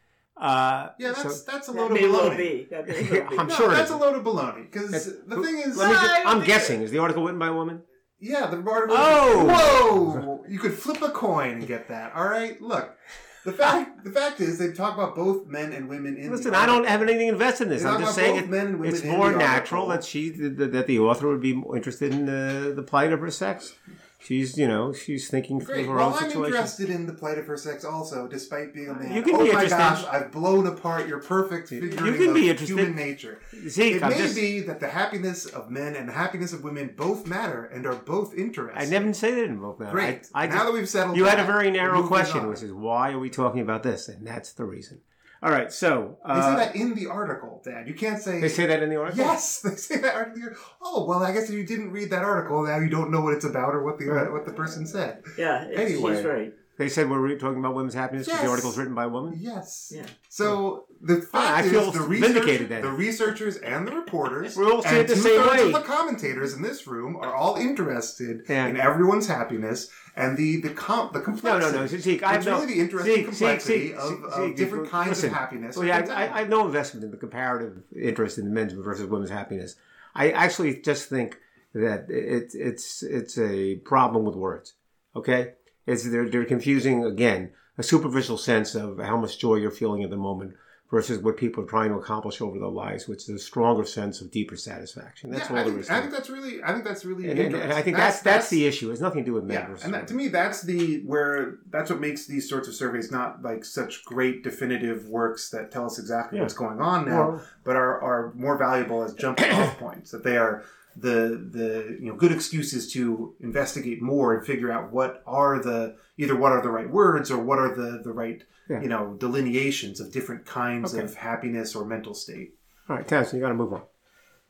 Uh, Yeah, that's so- that's a That load of may well baloney. be. That may well be. I'm No, sure it that's is. a load of baloney. Because That's- the thing is, Let me just- I don't I'm think guessing. Is the article written by a woman? yeah, the article. Oh! Whoa! You could flip a coin and get that. All right, look. The fact the fact is they talk about both men and women in. Listen, the I don't article. have anything invested in this. They I'm talk just about saying both it, men and women it's in more the natural article. that she that, that the author would be interested in uh, the plight of her sex. She's, you know, she's thinking through Great. her Well, own I'm situation. interested in the plight of her sex also, despite being a man. You can oh be my interested. gosh, I've blown apart your perfect figuring can of be interested. human nature. Zeke, It I'm may just, be that the happiness of men and the happiness of women both matter and are both interesting. I never say that in both now. Great. I, I now just, that we've settled you had a that, very we're narrow moving question, on. which is why are we talking about this? And that's the reason. All right, so They uh, say that in the article, Dad. You can't say... they say that in the article. Yes, they say that in the article. Oh, well, I guess if you didn't read that article, now you don't know what it's about or what the uh, what the person said. Yeah, it's, Anyway. she's right. They said we're re- talking about women's happiness because Yes. the article's written by a woman. Yes. Yeah. So the fact I is, feel the, vindicated research, then. the researchers and the reporters We all see and it the same two-thirds way. of the commentators in this room are all interested Yeah. in everyone's happiness and the the com- the No, no, complexity. no, Zeke. I have It's no, really the interesting Zeke, complexity Zeke, of, Zeke, of Zeke, different kinds listen, of happiness. Well, yeah, for I, I, I have no investment in the comparative interest in men's versus women's happiness. I actually just think that it, it's it's a problem with words. Okay, it's they're they're confusing again a superficial sense of how much joy you're feeling at the moment versus what people are trying to accomplish over their lives, which is a stronger sense of deeper satisfaction. That's yeah, all I there think, is. I to think it. that's really I think that's really And, and, interesting. and I think that's that's, the issue. It has nothing to do with men Yeah, versus and that, to women. me, that's the where that's what makes these sorts of surveys not like such great definitive works that tell us exactly Yeah. what's going on now, Well- but are, are more valuable as jumping off points. That they are the the you know good excuses to investigate more and figure out what are the either what are the right words or what are the the right Yeah. you know delineations of different kinds Okay. of happiness or mental state. All right, Tamsin, you got to move on.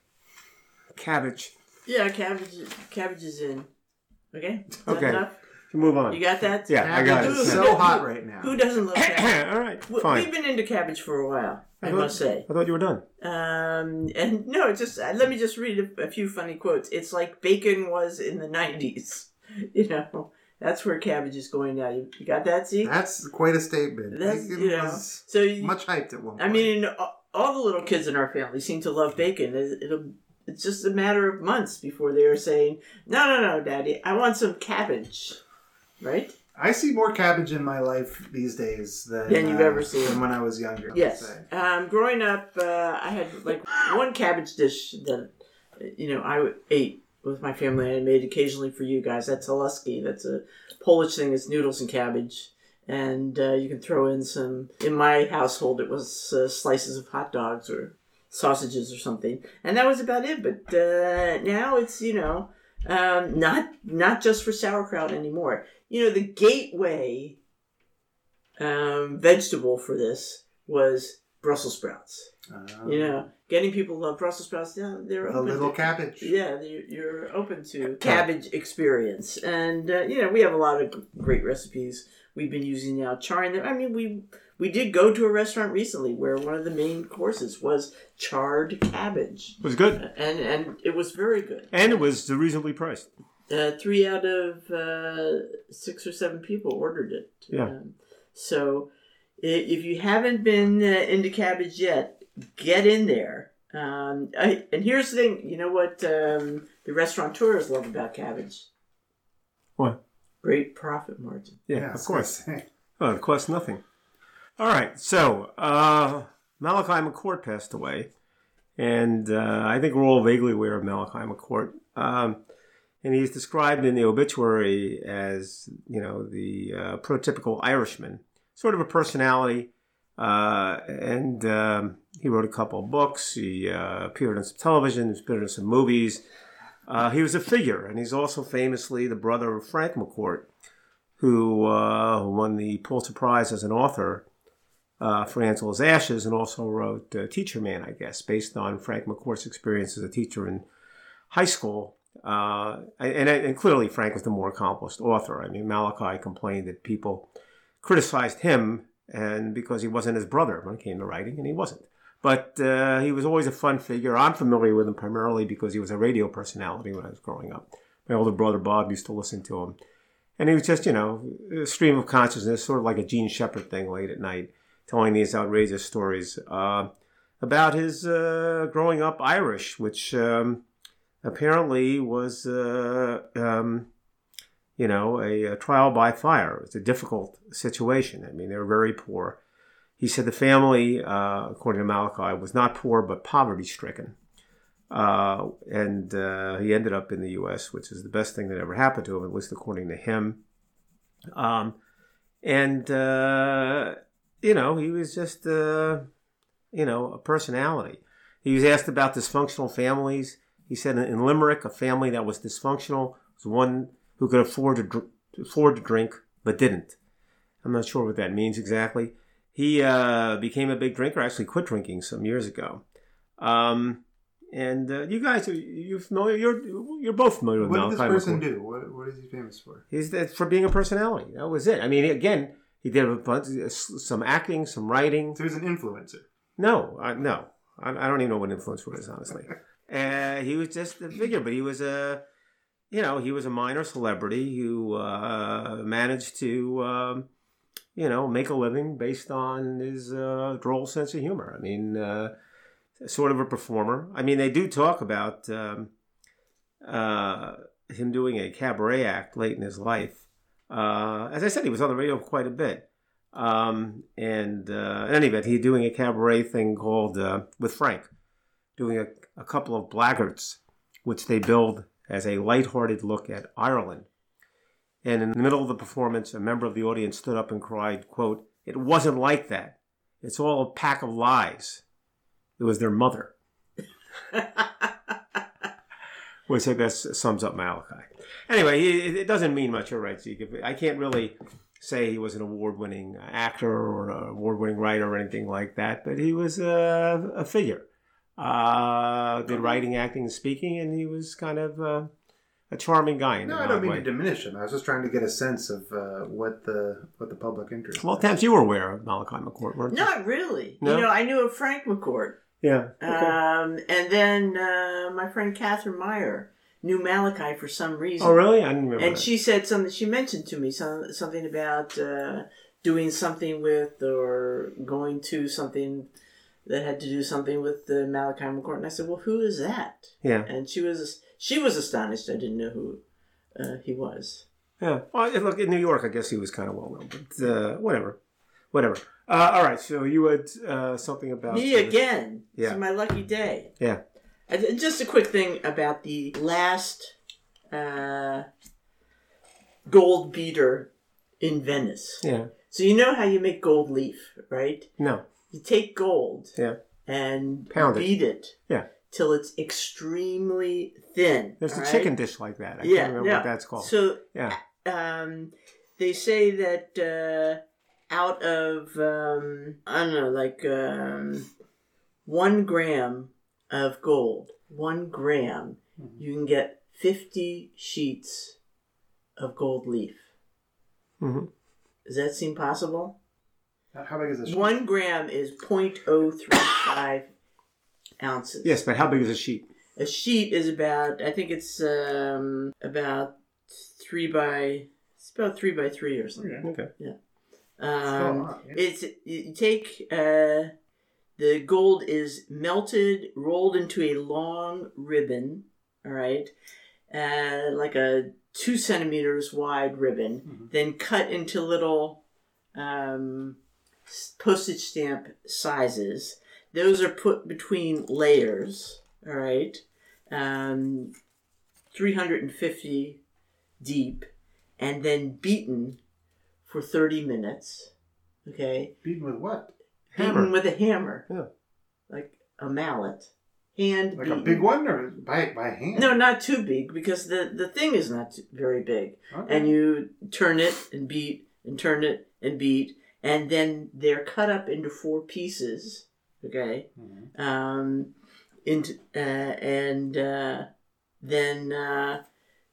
Cabbage. Yeah, cabbage. Cabbage is in. Okay. Is that Okay. enough? Move on. You got that? Yeah, I got it. It's Who- so who- hot right now. Who doesn't love cabbage? All right, We- fine. We've been into cabbage for a while, I, I thought- must say. I thought you were done. Um, and no, it's just uh, let me just read a, a few funny quotes. It's like bacon was in the nineties. You know, that's where cabbage is going now. You, you got that, see? That's quite a statement. That's, Bacon you know, was so you, much hyped at one point. I mean, all, all the little kids in our family seem to love bacon. It, it'll, it's just a matter of months before they are saying, "No, no, no, Daddy, I want some cabbage." Right? I see more cabbage in my life these days than, Than you've uh, ever seen. than when I was younger. I would Yes. say. Um, growing up, uh, I had like one cabbage dish that you know I ate with my family. I made occasionally for you guys. That's Haluski. That's a Polish thing. It's noodles and cabbage, and uh, you can throw in some. In my household, it was uh, slices of hot dogs or sausages or something, and that was about it. But uh, now it's you know um, not not just for sauerkraut anymore. You know, the gateway um, vegetable for this was Brussels sprouts. Um, You know, getting people to love Brussels sprouts. Yeah, they're the open little to, cabbage. Yeah, they're- you're open to cabbage experience, and uh, you know we have a lot of great recipes we've been using now. Charring them. I mean, we we did go to a restaurant recently where one of the main courses was charred cabbage, It was good. and and it was very good. And it was reasonably priced. Uh, three out of uh, six or seven people ordered it. Yeah. Um, so i- if you haven't been uh, into cabbage yet, get in there. Um, I, and here's the thing, you know what um, the restaurateurs love about cabbage? What? Great profit margin. Yeah, Yeah, of so course. it's- Oh, it costs nothing. All right, so uh, Malachi McCourt passed away, and uh, I think we're all vaguely aware of Malachi McCourt. Um, and he's described in the obituary as, you know, the uh, prototypical Irishman, sort of a personality. Uh, and um, he wrote a couple of books. He uh, appeared on some television. He's appeared in some movies. Uh, he was a figure, and he's also famously the brother of Frank McCourt, who uh, won the Pulitzer Prize as an author uh, for Angela's Ashes, and also wrote uh, Teacher Man, I guess, based on Frank McCourt's experience as a teacher in high school. Uh, and, and clearly Frank was the more accomplished author. I mean, Malachi complained that people criticized him and because he wasn't his brother when it came to writing, and he wasn't. But uh, he was always a fun figure. I'm familiar with him primarily because he was a radio personality when I was growing up. My older brother Bob used to listen to him. And he was just, you know, a stream of consciousness, sort of like a Gene Shepard thing late at night, telling these outrageous stories uh, about his uh, growing up Irish, which um, apparently was, uh, um, you know, a, a trial by fire. It's a difficult situation. I mean, they were very poor. He said the family, uh, according to Malachi, was not poor but poverty-stricken. Uh, and uh, he ended up in the U S, which is the best thing that ever happened to him, at least according to him. Um, and, uh, you know, he was just, uh, you know, a personality. He was asked about dysfunctional families. He said in Limerick, a family that was dysfunctional was one who could afford to, dr- afford to drink but didn't. I'm not sure what that means exactly. He uh, became a big drinker, actually quit drinking some years ago. Um, and uh, you guys, are you familiar? You're you're both familiar with What Malachi did this person McCourt. do? What, what is he famous for? He's that for being a personality. That was it. I mean, again, he did a bunch, some acting, some writing. So he's an influencer. No, I, no, I, I don't even know what influencer is, honestly. uh, he was just a figure, but he was a, you know, he was a minor celebrity who uh, managed to, um, you know, make a living based on his uh, droll sense of humor. I mean, uh, sort of a performer. I mean, they do talk about um, uh, him doing a cabaret act late in his life. Uh, as I said, he was on the radio quite a bit. Um, and uh, in any event, he's doing a cabaret thing called, uh, with Frank, doing a, a couple of blackguards, which they billed as a lighthearted look at Ireland. And in the middle of the performance, a member of the audience stood up and cried, quote, "It wasn't like that. It's all a pack of lies." It was their mother. Which I guess sums up Malachi. Anyway, it, it doesn't mean much, you're right, Zeke. I can't really say he was an award-winning actor or an award-winning writer or anything like that, but he was a, a figure. Uh, did writing, acting, and speaking, and he was kind of uh, a charming guy. In No, an I don't odd mean way. to diminish him. I was just trying to get a sense of uh, what the what the public interest. Well, is. Tams, you were aware of Malachi McCourt, weren't you? Not really. No? You know, I knew of Frank McCourt. Yeah. Okay. Um, and then uh, my friend Catherine Meyer knew Malachi for some reason. oh, really? I didn't remember. And that. she said something, she mentioned to me some, something about uh, doing something with or going to something that had to do something with uh, Malachi McCourt. And I said, well, who is that? Yeah. And she was she was astonished I didn't know who uh, he was. Yeah. Well, look, in New York, I guess he was kind of well known, but uh, whatever. Whatever. Uh, all right. So you had uh, something about. Me uh, again. Yeah. It's my lucky day. Yeah. And just a quick thing about the last uh, gold beater in Venice. Yeah. So you know how you make gold leaf, right? No. You take gold Yeah. and Pound it. beat it, Yeah. till it's extremely thin. There's a all right? chicken dish like that. I Yeah, can't remember yeah. what that's called. So yeah. um, they say that uh, out of um, I don't know, like um, one gram of gold, one gram, Mhm. you can get fifty sheets of gold leaf. Mm-hmm. Does that seem possible? How big is this? One gram is zero point zero three five ounces. Yes, but how big is a sheet? A sheet is about, I think it's um, about three by, it's about three by three or something. Okay. Okay. Um, lot, yeah. It's you take uh, the gold is melted, rolled into a long ribbon. All right, uh, like a two centimeters wide ribbon, Mhm. then cut into little um, s- postage stamp sizes. Those are put between layers. All right, um, three hundred fifty deep, and then beaten for thirty minutes. Okay, Beaten with what? Hammer. beaten with a hammer, Yeah. like a mallet, hand Like beaten. a big one, or by by hand? No, not too big, because the, the thing is not too- very big. Okay. And you turn it and beat and turn it and beat, and then they're cut up into four pieces. Okay, Mhm. um, into uh, and uh, then uh,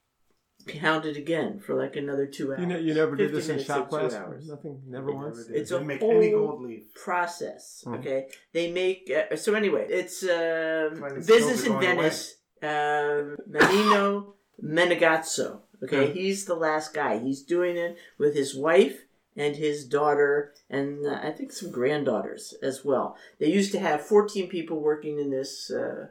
pounded again for like another two hours. You know, you never did fifty this in minutes shop to two class? hours. Nothing? Never Never once? did. It's a Didn't make any whole- gold leaf. Process. Mhm. Okay, they make uh, so anyway. It's uh, That's why the business skills in are going Venice. Um, Menino Menegazzo. Okay, Hmm. he's the last guy. He's doing it with his wife and his daughter, and uh, I think some granddaughters as well. They used to have fourteen people working in this uh,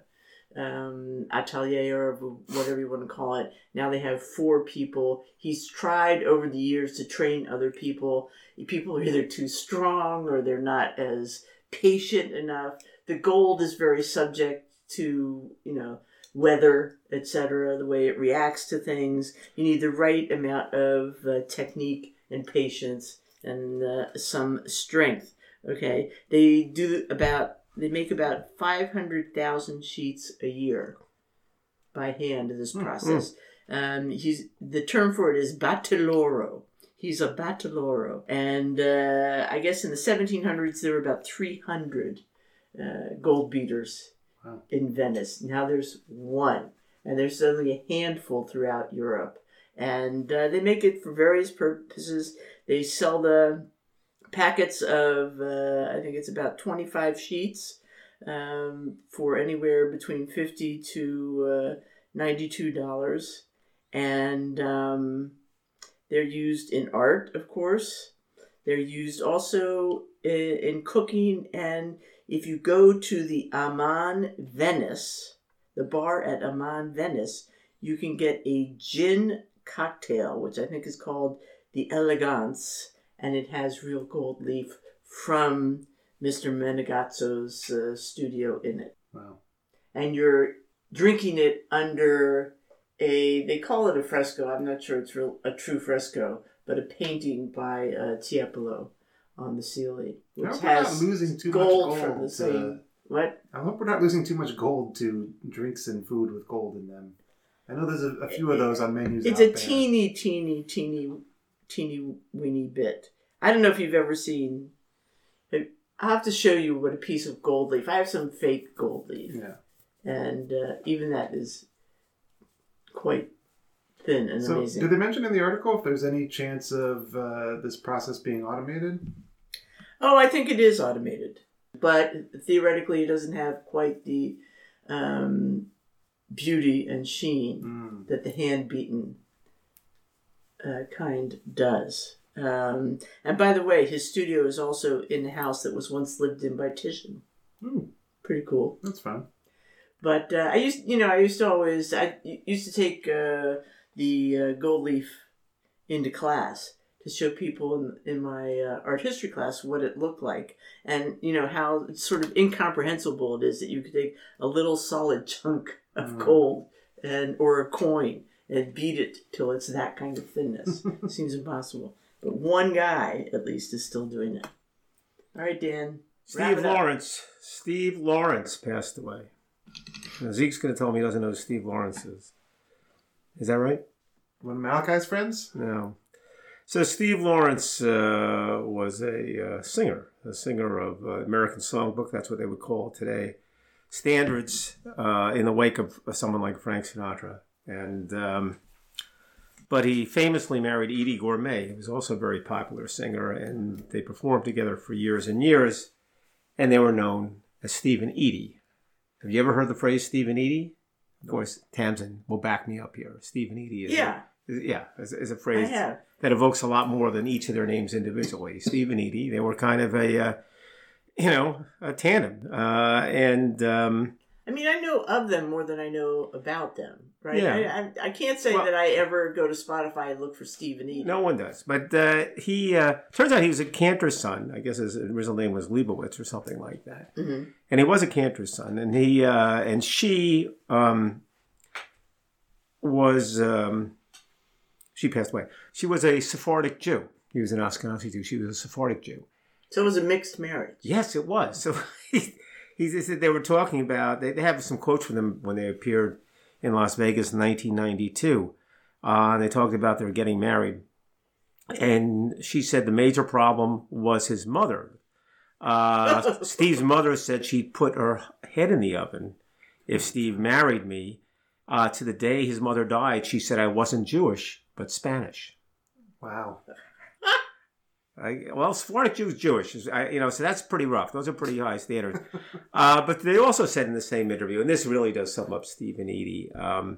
um, atelier or whatever you want to call it. Now they have four people. He's tried over the years to train other people. People are either too strong or they're not as patient enough. The gold is very subject to, you know, weather, et cetera, the way it reacts to things. You need the right amount of uh, technique and patience and uh, some strength. Okay, they do about they make about five hundred thousand sheets a year by hand in this Mm, process. Um, he's the term for it is battelloro. He's a battelloro, and uh, I guess in the seventeen hundreds there were about three hundred uh, gold beaters Wow. in Venice. Now there's one, and there's only a handful throughout Europe. And uh, they make it for various purposes. They sell the packets of, uh, I think it's about twenty-five sheets um, for anywhere between fifty to uh, ninety-two dollars. And um, they're used in art, of course. They're used also in, in cooking. And if you go to the Aman Venice, the bar at Aman Venice, you can get a gin cocktail, which I think is called the Elegance, and it has real gold leaf from Mister Menegazzo's uh, studio in it. Wow. And you're drinking it under a, they call it a fresco, I'm not sure it's real, a true fresco, but a painting by uh, Tiepolo on the ceiling, I which hope we're not has losing too gold much from gold. the to- same, what? I hope we're not losing too much gold to drinks and food with gold in them. I know there's a, a few of those on menus. It's out a there. teeny, teeny, teeny, teeny weeny bit. I don't know if you've ever seen. I'll have to show you what a piece of gold leaf. I have some fake gold leaf, Yeah. and uh, even that is quite thin and So, amazing. did they mention in the article if there's any chance of uh, this process being automated? Oh, I think it is automated, but theoretically, it doesn't have quite the um, beauty and sheen Mm. that the hand-beaten uh, kind does. Um, and by the way, his studio is also in the house that was once lived in by Titian. Ooh, Pretty cool. that's fun. But uh, I used, you know, I used to always, I used to take uh, the uh, gold leaf into class to show people in, in my uh, art history class what it looked like, and you know how sort of incomprehensible it is that you could take a little solid chunk of Mm. gold and or a coin and beat it till it's that kind of thinness. Seems impossible, but one guy at least is still doing it. All right, Dan. wrap Steve it up. Lawrence. Steve Lawrence passed away. Now, Zeke's going to tell me he doesn't know who Steve Lawrence is. Is that right? One of Malachi's friends? No. So Steve Lawrence uh, was a uh, singer, a singer of uh, American Songbook. That's what they would call it today. Standards uh, in the wake of, of someone like Frank Sinatra. And um, but he famously married Edie Gourmet, who was also a very popular singer, and they performed together for years and years, and they were known as Steve and Edie. Have you ever heard the phrase Steve and Edie? Of course, Tamsin will back me up here. Steve and Edie is Yeah, a, is, yeah, is, is a I phrase have. that evokes a lot more than each of their names individually. Steve and Edie, they were kind of a, uh, you know, a tandem. Uh, and um, I mean, I know of them more than I know about them, right? Yeah. I, I, I can't say Well- that I ever go to Spotify and look for Steve and Edie. no one does. But uh, he, uh, turns out he was a cantor's son. I guess his original name was Leibowitz or something like that. Mm-hmm. And he was a cantor's son. And he, uh, and she um, was, um, she passed away. She was a Sephardic Jew. He was an Ashkenazi Jew. She was a Sephardic Jew. So it was a mixed marriage. Yes, it was. So he, he said they were talking about, they, they have some quotes from them when they appeared in Las Vegas in nineteen ninety-two. Uh, and they talked about they were getting married. And she said the major problem was his mother. Uh, Steve's mother said she'd put her head in the oven if Steve married me. Uh, to the day his mother died, she said I wasn't Jewish, but Spanish. Wow. I, well, Sephardic Jew is Jewish, I, you know, so that's pretty rough. Those are pretty high standards. uh, but they also said in the same interview, and this really does sum up Steve and Edie. Um,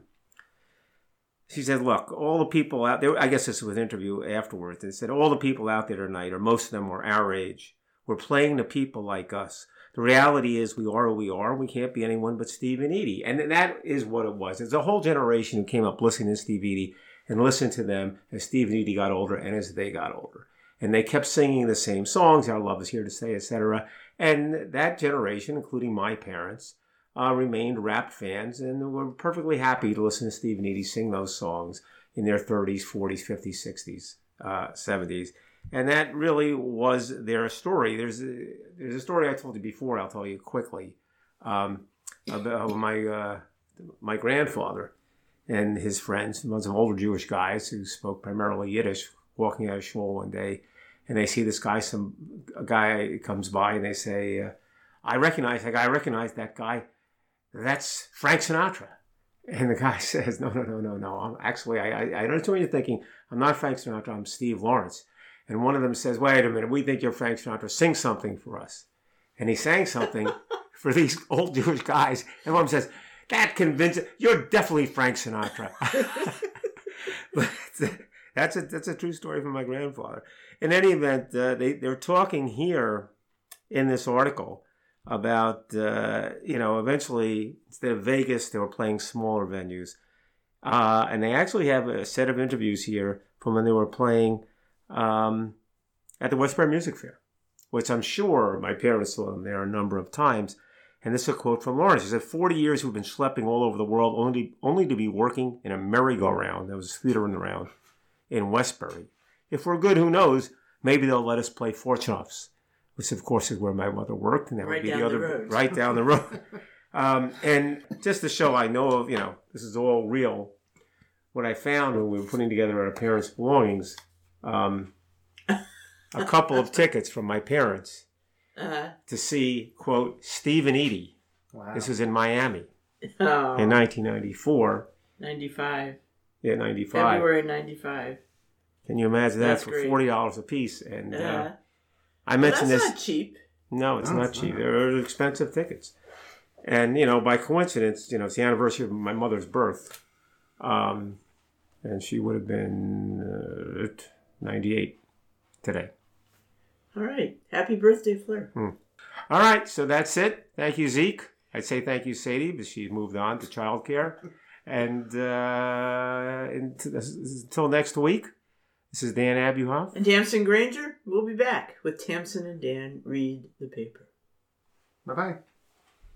she said, "Look, all the people out there. I guess this was an interview afterwards. They said all the people out there tonight, or most of them, were our age. We're playing to people like us. The reality is, we are who we are. We can't be anyone but Steve and Edie, and that is what it was. It's a whole generation who came up listening to Steve and Edie and listened to them as Steve and Edie got older and as they got older." And they kept singing the same songs, Our Love Is Here to Stay, et cetera. And that generation, including my parents, uh, remained rap fans and were perfectly happy to listen to Steve and Edie sing those songs in their thirties, forties, fifties, sixties, uh, seventies. And that really was their story. There's a, there's a story I told you before, I'll tell you quickly, um, about my, uh, my grandfather and his friends, a bunch of older Jewish guys who spoke primarily Yiddish, walking out of shul one day. And they see this guy, some a guy comes by, and they say, uh, "I recognize that guy. I recognize that guy. That's Frank Sinatra." And the guy says, "No, no, no, no, no. I'm actually, I, I, I understand what you're thinking. I'm not Frank Sinatra. I'm Steve Lawrence." And one of them says, "Wait a minute. We think you're Frank Sinatra. Sing something for us." And he sang something for these old Jewish guys. And one of them says, "That convinces you're definitely Frank Sinatra." But that's a that's a true story from my grandfather. In any event, uh, they, they're talking here in this article about, uh, you know, eventually, instead of Vegas, they were playing smaller venues. Uh, and they actually have a set of interviews here from when they were playing um, at the Westbury Music Fair, which I'm sure my parents saw them there a number of times. And this is a quote from Lawrence. He said, forty years we've been schlepping all over the world only, only to be working in a merry-go-round. There was a theater in the round in Westbury. If we're good, who knows? Maybe they'll let us play Fortunoffs, which of course is where my mother worked, and that Right would be down the the other road. right down the road. um, and just to show I know of, you know, this is all real. What I found when we were putting together our parents' belongings, um, a couple of tickets from my parents Uh, to see, quote, Steve and Edie. Wow. This was in Miami oh, in nineteen ninety-four. ninety-five. Yeah, ninety-five. February ninety-five. Can you imagine that That's for great. forty dollars a piece? And uh, Uh, I well, mentioned that's this. not cheap. No, it's No, not it's cheap. not. They're expensive tickets. And, you know, by coincidence, you know, it's the anniversary of my mother's birth. Um, and she would have been uh, ninety-eight today. All right. Happy birthday, Fleur. All right, so that's it. Thank you, Zeke. I'd say thank you, Sadie, but she's moved on to childcare. And uh, until next week, this is Dan Abuhoff. And Tamsin Granger, we'll be back with Tamsin and Dan read the paper. Bye bye.